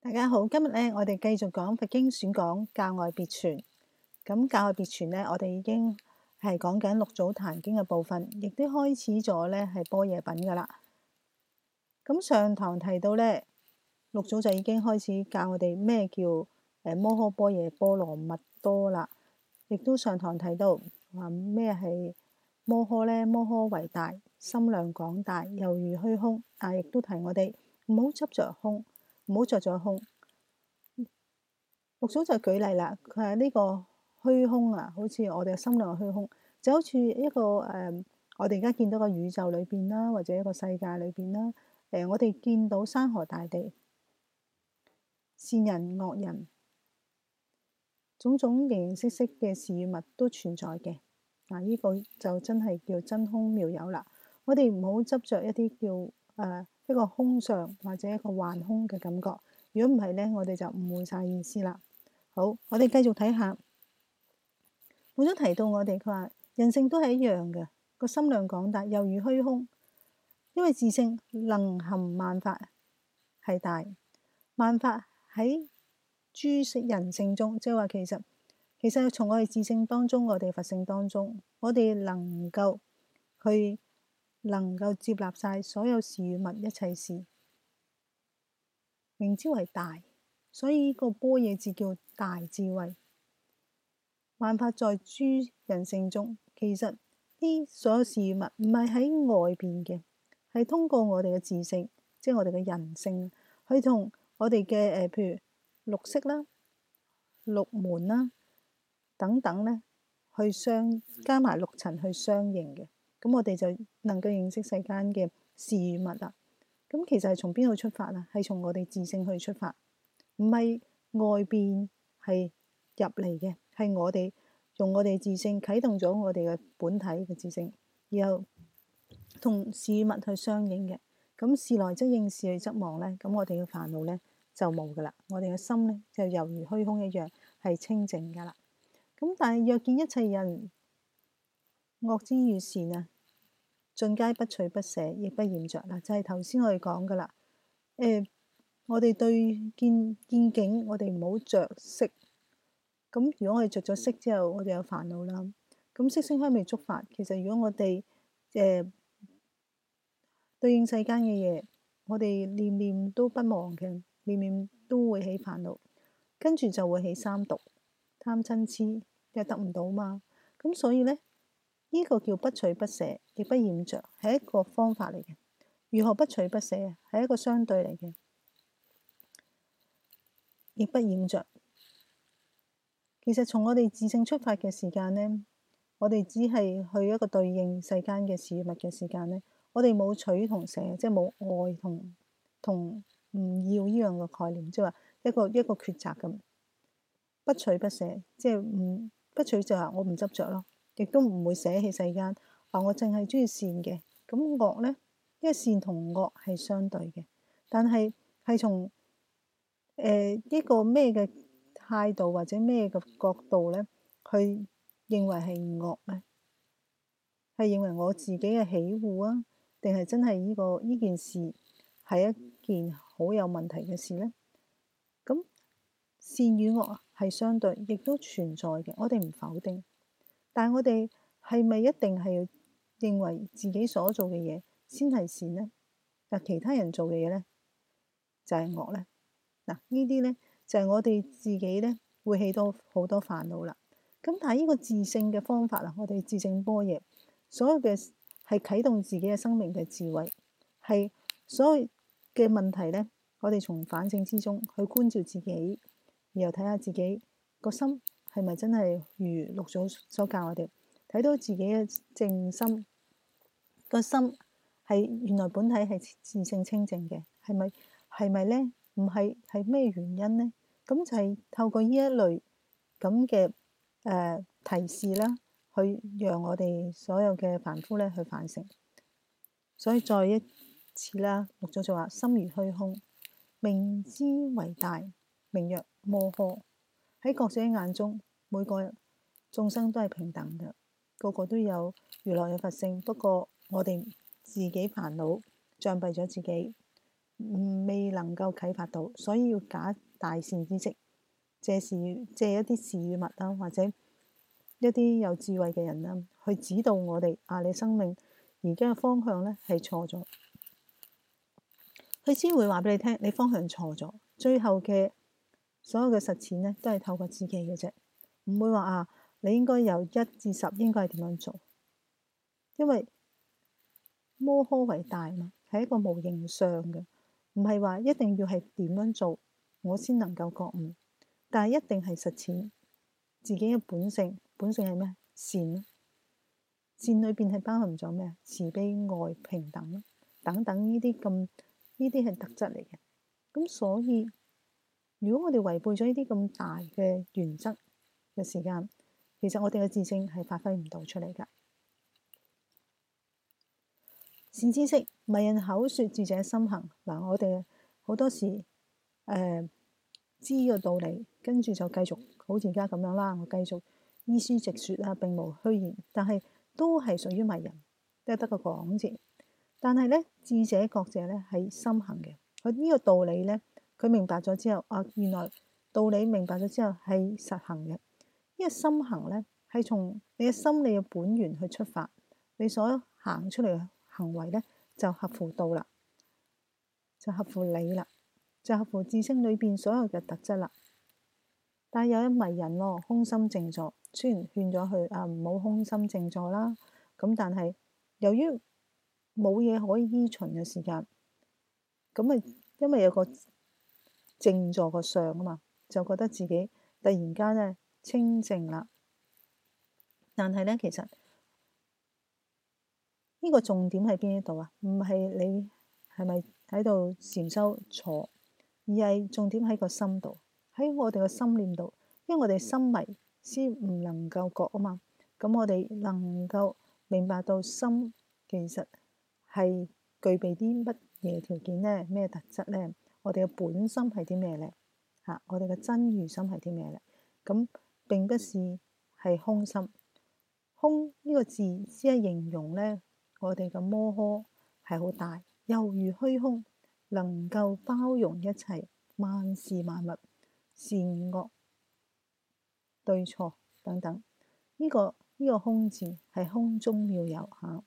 大家好，今日咧我哋繼續講佛經選講教外別傳。咁教外別傳咧，我哋已經係講緊六祖壇經嘅部分，亦都開始咗咧係般若品噶啦。咁上堂提到咧，六祖就已經開始教我哋咩叫摩訶般若波羅蜜多啦。亦都上堂提到話咩係摩訶咧？摩訶為大，心量廣大，猶如虛空。亦都提我哋唔好執着空。唔好着咗空。六祖就舉例啦，佢話呢個虛空啊，好似我哋嘅心量虛空，就好似一個我哋而家見到個宇宙裏邊啦，或者一個世界裏邊啦。我哋見到山河大地、善人惡人、種種形形色色嘅事與物都存在嘅。呢個就真係叫真空妙有啦。我哋唔好執着一啲叫一個空相或者一個幻空嘅感覺。如果唔係呢，我哋就誤會晒意思啦。好，我哋繼續睇下。我都提到我哋，佢話人性都係一樣嘅，個心量廣大，猶如虛空。因為自性能含萬法係大，萬法喺諸人性中，即係話其實從我哋自性當中，我哋佛性當中，我哋能夠接納晒所有事與物，一切事，名之為大。所以呢個般若字叫大智慧。萬法在諸人性中，其實啲所有事與物唔係喺外邊嘅，係通過我哋嘅自性，即係我哋嘅人性，去同我哋嘅譬如六識啦、六門啦等等咧，去加埋六塵去相應嘅。咁我哋就能夠認識世間嘅事與物啦。咁其實係從邊度出發啊？係從我哋自性去出發，唔係外邊係入嚟嘅，係我哋用我哋自性啟動咗我哋嘅本體嘅自性，然後同事與物去相應嘅。咁事來則應，事去則忘咧，咁我哋嘅煩惱咧就冇噶啦。我哋嘅心咧就猶如虛空一樣，係清淨噶啦。咁但係若見一切人惡之與善啊，盡皆不取不捨，亦不染着啦。就係頭先我哋講噶啦。我哋對見境，我哋唔好着色。咁如果我哋着咗色之後，我哋有煩惱啦。咁色聲香味觸法，其實如果我哋對應世間嘅嘢，我哋念念都不忘嘅，念念都會起煩惱，跟住就會起三毒、貪嗔痴，又得唔到嘛。咁所以呢，呢個叫不取不捨，亦不染着，係一個方法嚟嘅。如何不取不捨啊？係一個相對嚟嘅，亦不染着。其實從我哋自性出發嘅時間呢，我哋只係去一個對應世間嘅事物嘅時間呢，我哋冇取同捨，即係冇愛同唔要呢樣嘅概念，即係話一個抉擇咁。不取不捨，即係不取就係我唔執着咯，亦都唔會捨棄世間。話我淨係中意善嘅，咁惡呢？因為善同惡係相對嘅，但係從一個咩嘅態度或者咩嘅角度咧，去認為係惡咧，係認為我自己嘅喜惡啊，定係真係呢件事係一件好有問題嘅事咧？咁善與惡係相對，亦都存在嘅，我哋唔否定。但係我哋係咪一定係要認為自己所做嘅嘢先係善咧？但其他人做嘅嘢咧就係惡咧？嗱，呢啲咧就係我哋自己咧會起到好多煩惱啦。咁但係呢個自性嘅方法啊，我哋自性般若，所有嘅係啟動自己嘅生命嘅智慧，係所有嘅問題咧，我哋從反省之中去觀照自己，然後睇下自己個心係咪真係如六祖所教我哋，睇到自己嘅正心，個心係原來本體係自性清淨嘅，係咪咧？唔係，係咩原因呢？咁就係透過呢一類咁嘅提示啦，去讓我哋所有嘅凡夫咧去反省。所以再一次啦，六祖就話：心如虛空，名之為大，名曰摩訶。喺覺者眼中，每個眾生都係平等嘅，個個都有如來嘅佛性。不過我哋自己煩惱障蔽咗自己。 未能夠啟發到，所以要假大善之職，借一啲事與物啦，或者一啲有智慧嘅人啦，去指導我哋你生命而家嘅方向咧係錯咗，佢先會話俾你聽，你方向錯咗。最後嘅所有嘅實踐咧，都係透過自己嘅啫，唔會話你應該由1至10應該係點樣做，因為摩訶為大嘛，係一個無形相嘅，唔係話一定要係點樣做我先能夠覺悟，但係一定係實踐自己嘅本性。本性係咩？善。善裏邊係包含咗咩？慈悲、愛、平等等等呢啲係特質嚟嘅。咁所以如果我哋違背咗呢啲咁大嘅原則嘅時間，其實我哋嘅自性係發揮唔到出嚟㗎。善知識，迷人口說，智者心行。嗱，我哋好多時知個道理，跟住就繼續好似而家咁樣啦。我繼續依書直說啊，並無虛言，但係都係屬於迷人，都係得個講字。但係咧，智者覺者咧係心行嘅。佢呢個道理咧，佢明白咗之後，原來道理明白咗之後係實行嘅。呢個心行咧係從你嘅心理嘅本源去出發，你所行出嚟嘅行為咧就合乎道啦，就合乎理啦，就合乎自性裏邊所有嘅特質啦。但係有一迷人咯，空心靜坐，雖然勸咗佢唔好空心靜坐啦，咁但係由於冇嘢可以依循嘅時間，咁因為有個靜坐個相啊嘛，就覺得自己突然間咧清靜啦。但係咧，其實呢個重點喺邊一度啊？唔係你係咪喺度禪修坐，而係重點喺個心度，喺我哋個心念度。因為我哋心迷先唔能夠覺啊嘛。咁我哋能夠明白到心其實係具備啲乜嘢條件咧？咩特質咧？我哋嘅本心係啲咩咧？我哋嘅真如心係啲咩咧？咁並不是係空心。空呢個字只係形容咧，我哋嘅摩訶係好大，猶如虛空，能夠包容一切萬事萬物、善惡對錯等等。呢個空字係空中妙有嚇。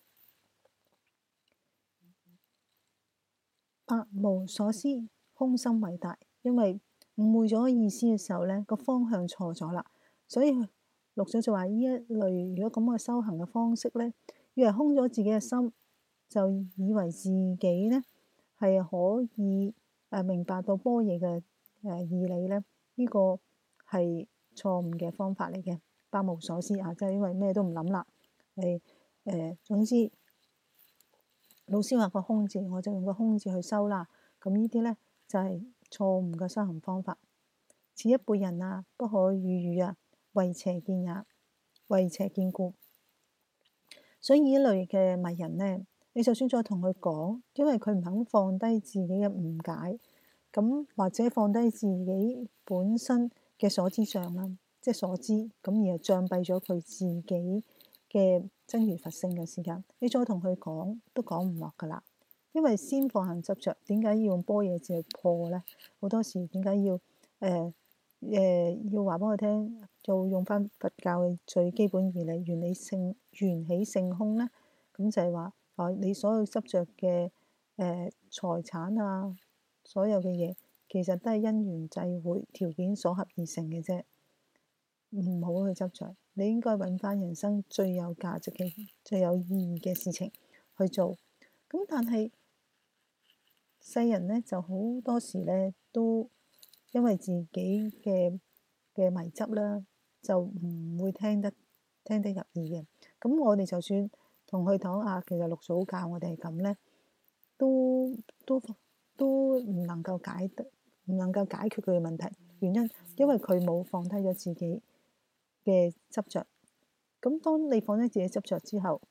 百無所思，空心偉大。因為誤會咗意思嘅時候咧，個方向錯咗啦，所以六祖就話：呢一類如果咁嘅修行嘅方式咧，以為空咗自己嘅心，就以為自己咧係可以明白到般若嘅義理咧，呢個係錯誤嘅方法嚟嘅。百無所思即係因為咩都唔諗啦。總之老師話個空字，我就用個空字去修啦。咁呢啲咧就係錯誤嘅修行方法。此一輩人不可語語為邪見也，為邪見故。所以呢一類嘅迷人咧，你就算再同佢講，因為佢唔肯放低自己嘅誤解，咁或者放低自己本身嘅所知相啦，即係所知，咁而係障蔽咗佢自己嘅真如佛性嘅時間，你再同佢講都講唔落噶啦。因為先放下執着，點解要用般若字去破咧？好多時點解要要話俾我聽，就用翻佛教嘅最基本義理，緣起性空咧。咁就係話你所有執着嘅財產所有嘅嘢，其實都係因緣際會條件所合而成嘅啫。唔好去執着，你應該揾翻人生最有價值嘅、最有意義嘅事情去做。咁但係世人咧就好多時咧都因為自己嘅迷執啦，就唔會聽得入耳嘅。咁我哋就算同佢講其實六祖教我哋係咁咧，都唔能夠解決佢嘅問題。原因因為佢冇放低咗自己嘅執着。咁當你放低自己執着之後，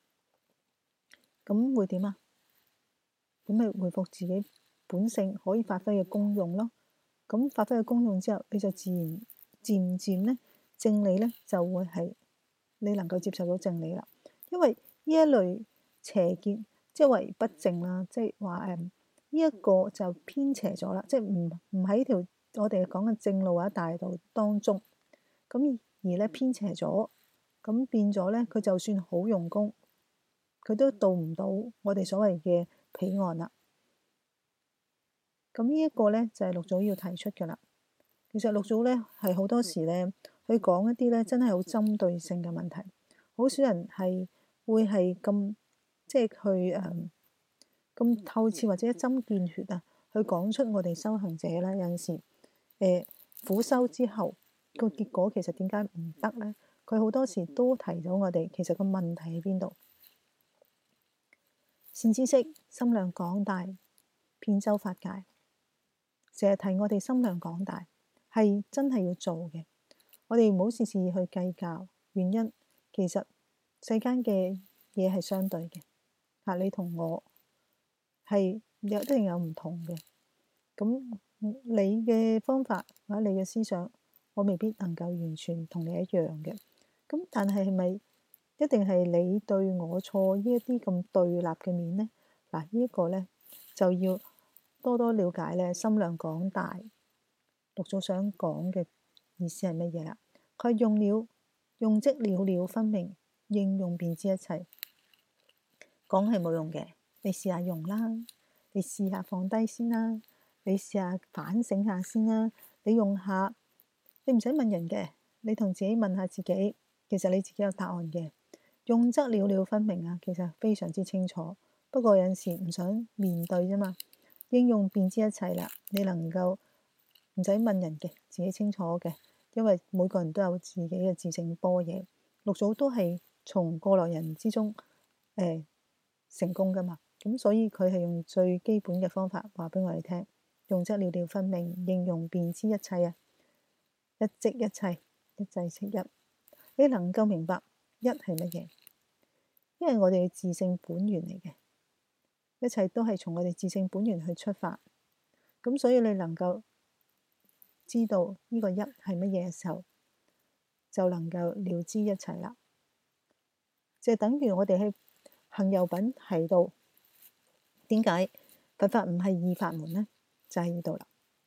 咁會點啊？咁咪回復自己本性可以發揮嘅功用咯。咁發揮嘅功用之後，你就自然漸漸咧，正理咧就會係你能夠接受到正理啦。因為呢一類邪見，即係為不正啦，即係話呢一個就偏斜咗啦，即係唔喺條我哋講嘅正路或者大道當中，咁而咧偏斜咗，咁變咗咧佢就算好用功，佢都到唔到我哋所謂嘅彼岸啦。咁呢一個咧就係六祖要提出嘅啦。其實六祖咧係好多時咧，佢講一啲咧真係好針對性嘅問題，好少人係會係咁即係去咁透徹或者一針見血啊，去講出我哋修行者咧有陣時苦修之後個結果其實點解唔得咧？佢好多時都提到我哋其實個問題喺邊度。善知識，心量廣大，遍周法界，成日提我哋心量廣大，係真係要做嘅。我哋唔好事事去計較，原因其實世間嘅嘢係相對嘅，你同我係一定有唔同嘅。咁你嘅方法或者你嘅思想，我未必能夠完全同你一樣嘅。咁但係咪一定係你對我錯呢一啲咁對立嘅面呢？嗱，呢一個呢，就要多多了解咧，心量廣大，六祖想講嘅意思係乜嘢啦？佢用即了了分明，應用便知一切。講係冇用嘅，你試下用啦，你試下放低先啦，你試下反省下先啦，你用下，你唔使問人嘅，你同自己問下自己，其實你自己有答案嘅。用則了了分明啊，其實非常之清楚。不過有陣時唔想面對啫嘛。應用便知一切啦，你能夠唔使問人嘅，自己清楚嘅，因為每個人都有自己嘅自性般若。六祖都係從過來人之中成功噶嘛，咁所以佢係用最基本嘅方法話俾我哋聽，用則了了分明，應用便知一切啊，一即一切，一制即一。你能夠明白一係乜嘢？因為我哋嘅自性本源嚟嘅，一切都係從我哋自性本源去出發，咁所以你能夠知道呢個一係乜嘢嘅時候，就能夠了知一切啦。就等於我哋喺行由品提到，點解佛法唔係二法門呢？就喺呢度啦。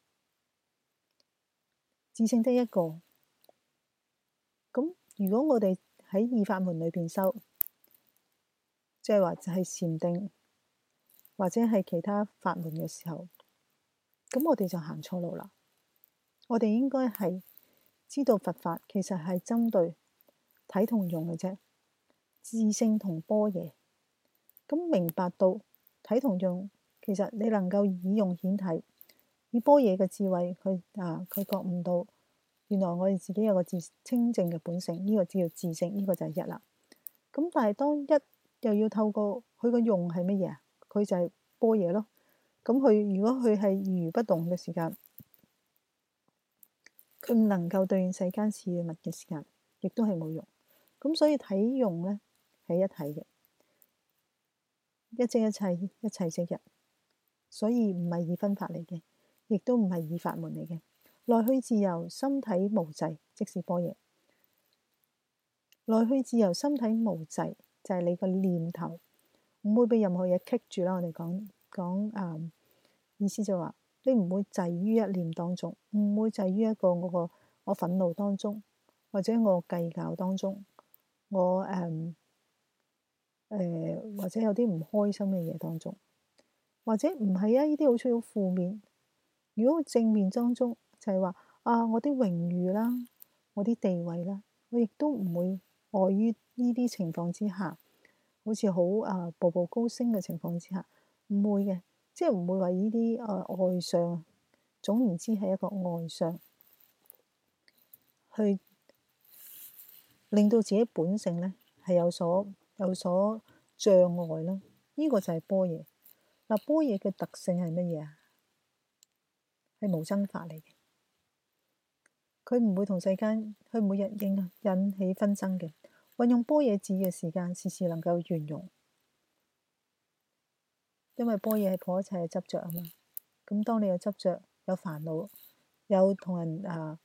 自性得一個，咁如果我哋喺二法門裏邊修，即係話就係禪定或者係其他法門嘅時候，咁我哋就行錯路啦。我哋應該係知道佛法其實係針對體同用嘅啫，自性同般若。咁明白到體同用，其實你能夠以用顯體，以般若嘅智慧，佢覺悟到原來我哋自己有個清淨嘅本性，呢個叫自性，呢個就係一啦。咁但係當一又要透過佢個用係乜嘢啊？佢就係般若咯。咁佢如果佢係如如不動嘅時間，佢唔能夠對應世間事物嘅時間，亦都係冇用。咁所以體用咧係一體嘅，一即一切，一切即一，所以唔係二分法嚟嘅，亦都唔係二法門嚟嘅。來去自由，心體無滯，即是般若。來去自由，心體無滯，就係你個念頭唔會被任何嘢棘住啦。我哋講意思就話你唔會滯於一念當中，唔會滯於一個我憤怒當中，或者我計較當中，我或者有啲唔開心嘅嘢當中，或者唔係啊？呢啲好似好負面。如果正面當中就係話我啲榮譽啦，我啲地位啦，我亦都唔會礙於呢啲情況之下，好似好步步高升嘅情況之下，唔會嘅，即係唔會話呢啲外相。總言之係一個外相，去令到自己本性咧係有所障礙啦。呢個就係般若。嗱，般若嘅特性係乜嘢啊？係無生法嚟嘅，佢唔會同世間，佢唔會引起紛爭嘅。運用般若智嘅時間，事事能夠圓融，因為般若係破一切嘅執着啊嘛。咁當你有執着、有煩惱、有同人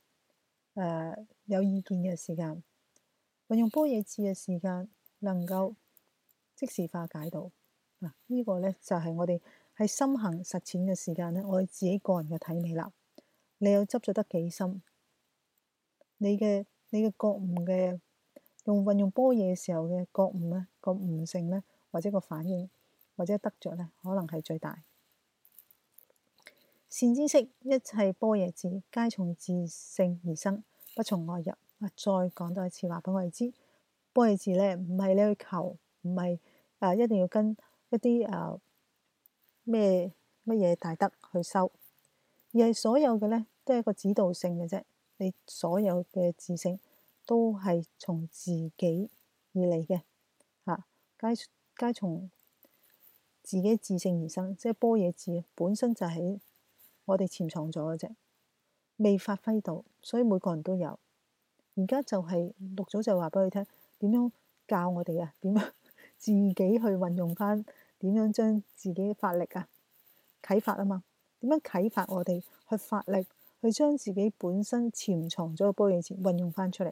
有意見嘅時間，運用般若智嘅時間，能夠即時化解到。呢個咧就係我哋係深行實踐嘅時間呢，我自己個人嘅體味啦。你又執咗得幾深？你嘅覺悟嘅運用般若嘅時候嘅覺悟呢，個悟性呢，或者個反應，或者得着呢，可能係最大。善知識，一切般若智，皆從自性而生，不從外入。再講多一次話俾我哋知，般若智呢，唔係你去求，唔係一定要跟一啲咩乜嘢大德去修，而係所有嘅呢，都係一個指導性嘅啫。你所有嘅智性都係從自己而嚟嘅，皆從自己自性而生，即係般若智本身就係我哋潛藏咗嘅啫，未發揮到，所以每個人都有。而家就係六祖就話俾佢聽，點樣教我哋啊？點樣自己去運用翻？點樣將自己發力啊？啟發啊嘛？點樣啟發我哋去發力，去將自己本身潛藏咗嘅般若智運用翻出嚟？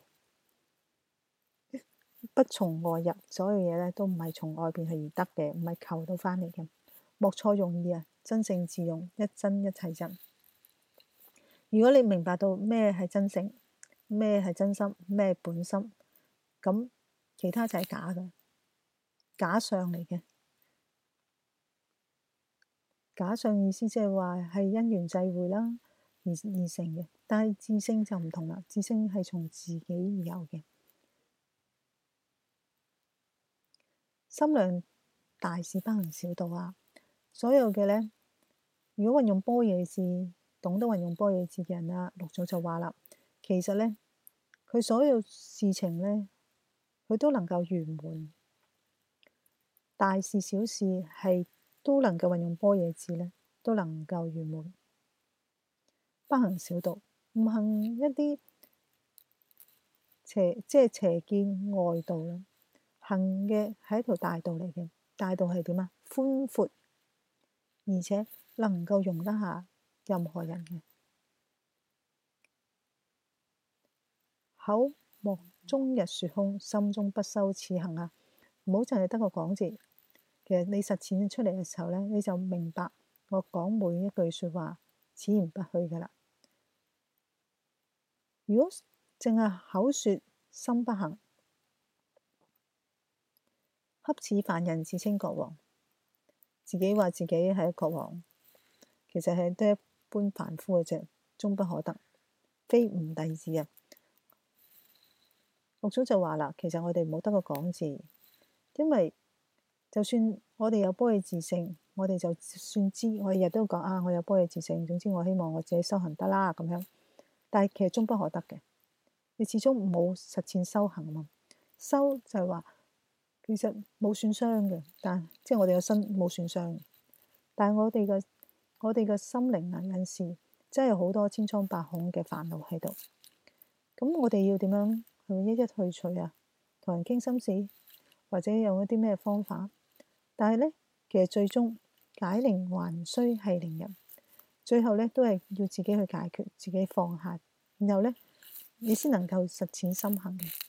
不從外入，所有嘢咧都唔係從外邊去而得嘅，唔係求到翻嚟嘅。莫錯用意啊！真性自用，一真一切真。如果你明白到咩係真性，咩係真心，咩本心，咁其他就係假嘅，假相嚟嘅。假相意思即係話係因緣際會啦而成嘅，但係自性就唔同啦，自性係從自己而有嘅。心量大事，不行小道啊！所有嘅呢，如果運用般若智，懂得運用般若智嘅人啦，六祖就話啦，其實呢，佢所有事情呢，佢都能夠圓滿，大事小事係都能夠運用般若智呢，都能夠圓滿。不行小道，唔行一啲邪見外道啦，行嘅係一條大道嚟嘅。大道係點啊？寬闊，而且能夠容得下任何人嘅。口莫終日說空，心中不修此行啊！唔好淨係得個講字，其實你實踐出嚟嘅時候呢，你就明白我講每一句説話，此言不虛噶啦。如果淨係口説心不行，恰似凡人自稱國王，自己話自己係國王，其實係都一般凡夫嘅啫，終不可得，非吾弟子啊！六祖就話啦，其實我哋冇得個講字，因為就算我哋有般若自性，我哋就算知，我哋日都講啊，我有般若自性，總之我希望我自己修行得啦咁樣，但係其實終不可得嘅。你始終冇實踐修行啊嘛，修就係話其實冇損傷嘅，但即係我哋嘅身冇損傷，但係我哋嘅心靈啊，有時真係好多千瘡百孔嘅煩惱喺度。咁我哋要點樣去一一去除啊？同人傾心事，或者用一啲咩方法？但係呢，其實最終解鈴還須繫鈴人，最後呢都係要自己去解決，自己放下，然後呢，你先能夠實踐心行嘅。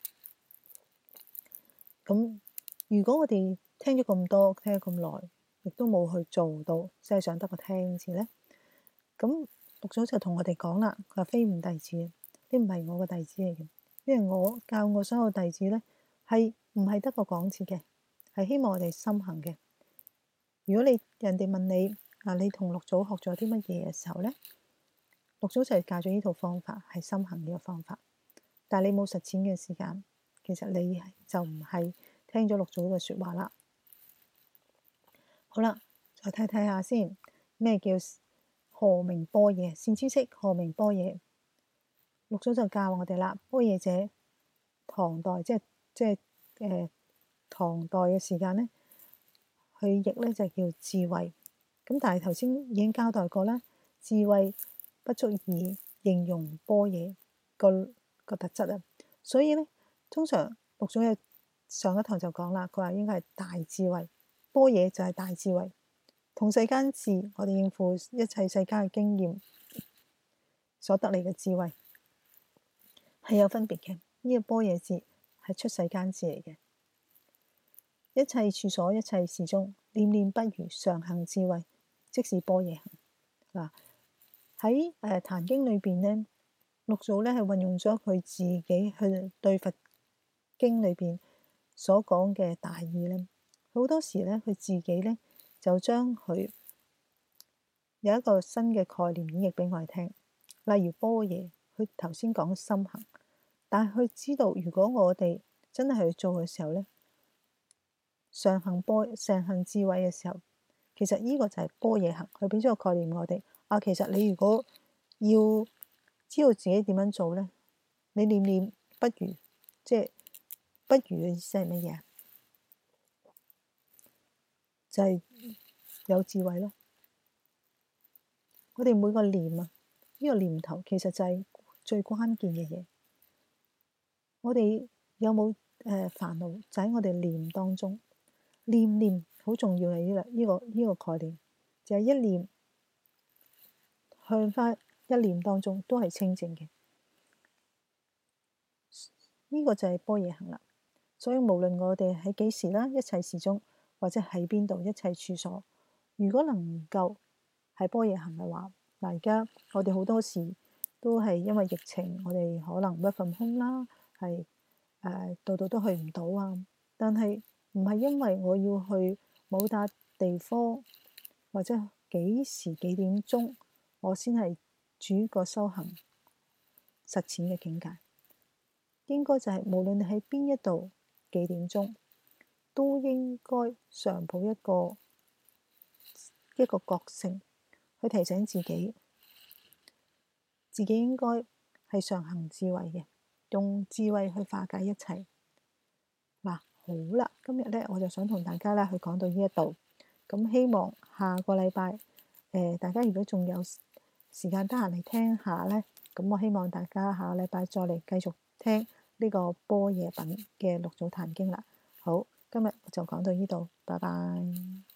咁如果我哋聽咗咁多，聽咗咁耐，亦都冇去做到，即係想得個聽字呢，咁六祖就同我哋講啦，佢話非吾弟子，你唔係我嘅弟子嚟嘅，因為我教我所有弟子呢，係唔係得個講字嘅，係希望我哋心行嘅。如果人哋問你啊，你同六祖學咗啲乜嘢嘅時候呢，六祖就係教咗呢套方法，係心行呢個方法。但係你冇實踐嘅時間，其實你就唔係聽咗六祖嘅説話啦。好啦，再睇下先，咩叫何名般若？善知識，何名般若？六祖就教我哋啦。般若者，唐代唐代嘅時間呢，佢譯呢就叫智慧。咁但係頭先已經交代過啦，智慧不足以形容般若個特質啊。所以呢，通常六祖嘅上一堂就講啦，佢話應該係大智慧，般若就係大智慧。同世間事，我哋應付一切世間嘅經驗所得嚟嘅智慧係有分別嘅。呢個般若智係出世間智嚟嘅。一切處所，一切事中，念念不如常行智慧， 即是般若行。嗱，喺壇經裏邊咧，六祖咧係運用咗佢自己去對佛經裏邊所講嘅大意咧，好多時咧佢自己咧就將佢有一個新嘅概念演繹俾我哋聽。例如般若，佢頭先講心行，但係佢知道如果我哋真係去做嘅時候咧，上行智慧嘅時候，其實呢個就係般若行。佢俾咗個概念我哋啊，其實你如果要知道自己點樣做咧，你念念不如，即係不如嘅意思係乜嘢啊？就係有智慧咯。我哋每個念啊，呢個念頭其實就係最關鍵嘅嘢。我哋有冇煩惱？就喺我哋念當中，念好重要嘅呢個概念，就係一念向翻一念當中都係清淨嘅。呢個就係般若行啦。所以無論我哋喺幾時啦，一切時中或者喺邊度，一切處所，如果能夠係般若行嘅話，嗱，而家我哋好多時都係因為疫情，我哋可能work from home啦，係度度都去唔到啊。但係唔係因為我要去某笪地方或者幾時幾點鐘，我先係主個修行實踐嘅境界。應該就係無論你喺邊一度幾點鐘，都應該常抱一個覺性去提醒自己，自己應該係上行智慧嘅，用智慧去化解一切。嗱，好啦，今日咧我就想同大家咧去講到呢一度，咁希望下個禮拜大家如果仲有時間得閒嚟聽下咧，咁我希望大家下個禮拜再嚟繼續聽呢個般若品嘅六祖壇經啦。好，今日就講到呢度，拜拜。